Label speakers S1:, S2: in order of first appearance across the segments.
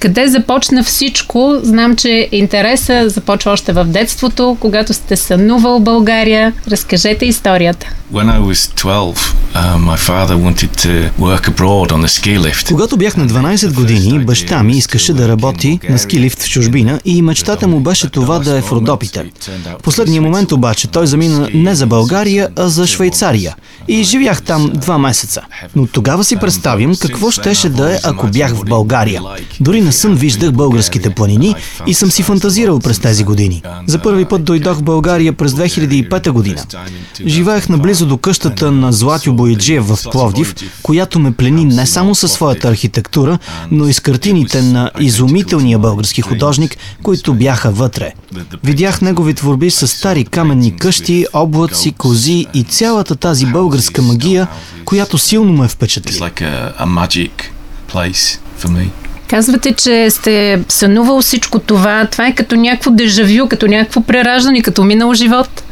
S1: Къде започна всичко? Знам, че интереса започва още в детството, когато сте сънувал в България. Разкажете историята.
S2: Когато бях на 12 години, баща ми искаше да работи на ски лифт в чужбина и мечтата му беше това да е в Родопите. В последния момент обаче той замина не за България, а за Швейцария. И живях там 2 месеца. Но тогава си представим какво щеше да е, ако бях в България. Дори на сън виждах българските планини и съм си фантазирал през тези години. За първи път дойдох в България през 2005 година. Живеех наблизо до къщата на Златю Бояджиев в Пловдив, която ме плени не само със своята архитектура, но и с картините на изумителния български художник, които бяха вътре. Видях негови творби с стари каменни къщи, облаци, кози и цялата тази българска магия, която силно ме впечатли.
S1: Казвате, че сте сънувал всичко това. Това е като някакво дежавю, като някакво прераждане, като минал живот.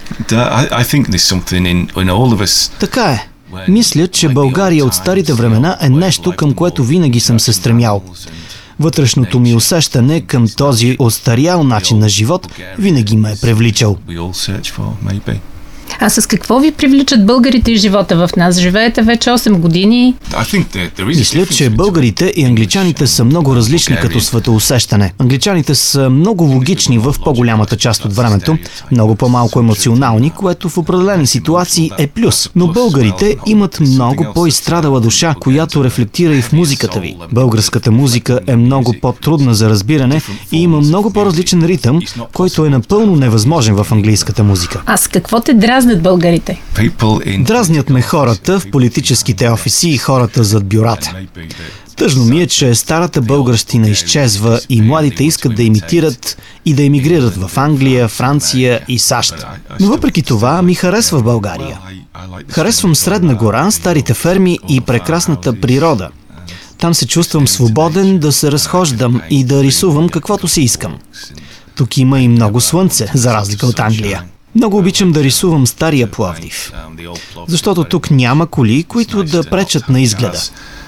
S2: Така е. Мисля, че България от старите времена е нещо, към което винаги съм се стремял. Вътрешното ми усещане към този остарял начин на живот винаги ме е привличал.
S1: А с какво ви привличат българите и живота в нас? Живеете вече 8 години.
S2: Мисля, че българите и англичаните са много различни като светоусещане. Англичаните са много логични в по-голямата част от времето, много по-малко емоционални, което в определени ситуации е плюс. Но българите имат много по-изстрадала душа, която рефлектира и в музиката ви. Българската музика е много по-трудна за разбиране и има много по-различен ритъм, който е напълно невъзможен в английската музика.
S1: А с какво те дразнят българите?
S2: Дразнят ме хората в политическите офиси и хората зад бюрата. Тъжно ми е, че старата българщина изчезва и младите искат да имитират и да емигрират в Англия, Франция и САЩ. Но въпреки това ми харесва в България. Харесвам Средна гора, старите ферми и прекрасната природа. Там се чувствам свободен да се разхождам и да рисувам каквото си искам. Тук има и много слънце, за разлика от Англия. Много обичам да рисувам стария Пловдив, защото тук няма коли, които да пречат на изгледа.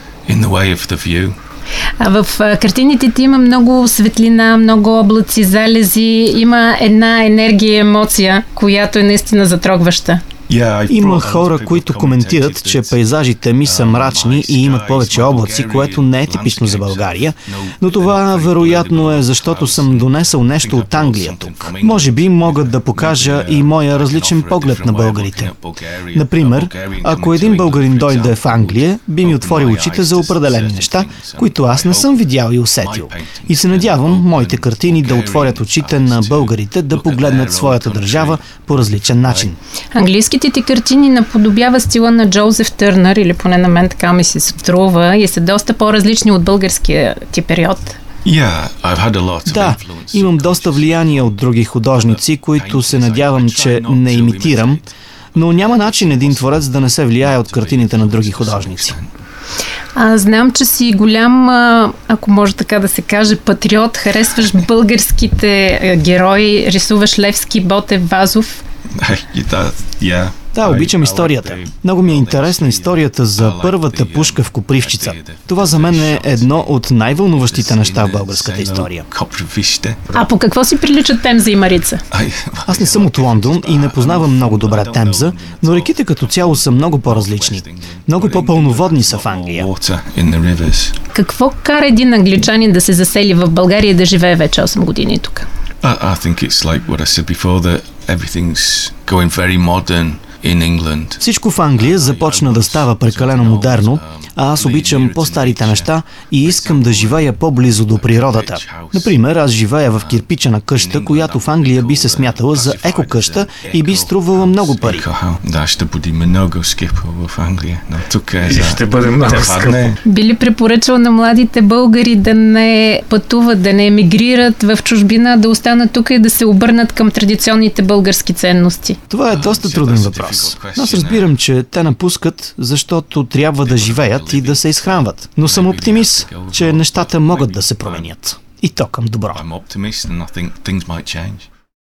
S1: А в картините ти има много светлина, много облаци, залези, има една енергия и емоция, която е наистина затрогваща.
S2: Има хора, които коментират, че пейзажите ми са мрачни и имат повече облаци, което не е типично за България, но това вероятно е защото съм донесъл нещо от Англия тук. Може би мога да покажа и моя различен поглед на българите. Например, ако един българин дойде в Англия, би ми отворил очите за определени неща, които аз не съм видял и усетил. И се надявам моите картини да отворят очите на българите да погледнат своята държава по различен начин.
S1: Английските ти картини наподобява стила на Джозеф Търнър, или поне на мен така ми се струва, и са доста по-различни от българския ти период.
S2: Да, имам доста влияние от други художници, които се надявам, че не имитирам, но няма начин един творец да не се влияе от картините на други художници.
S1: Знам, че си голям, ако може така да се каже, патриот, харесваш българските герои, рисуваш Левски, Ботев, Вазов.
S2: Да, обичам историята. Много ми е интересна историята за първата пушка в Копривщица. Това за мен е едно от най-вълнуващите неща в българската история.
S1: А по какво си приличат Темза и Марица?
S2: Аз не съм от Лондон и не познавам много добре Темза, но реките като цяло са много по-различни. Много по-пълноводни са в Англия.
S1: Какво кара един англичанин да се засели в България и да живее вече 8 години тук?
S3: I think it's like what I said before, that everything's going very modern in England.
S2: Всичко в Англия започна да става прекалено модерно, а аз обичам по-старите неща и искам да живея по-близо до природата. Например, аз живея в кирпичена къща, която в Англия би се смятала за еко-къща и би струвала много пари.
S3: Ще бъде много скъпо в Англия.
S4: Ще бъде много скъпо.
S1: Би ли препоръчал на младите българи да не пътуват, да не емигрират в чужбина, да останат тук и да се обърнат към традиционните български ценности?
S2: Това е доста труден въпрос. Аз разбирам, че те напускат, защото трябва да живеят и да се изхранват. Но съм оптимист, че нещата могат да се променят. И то към добро.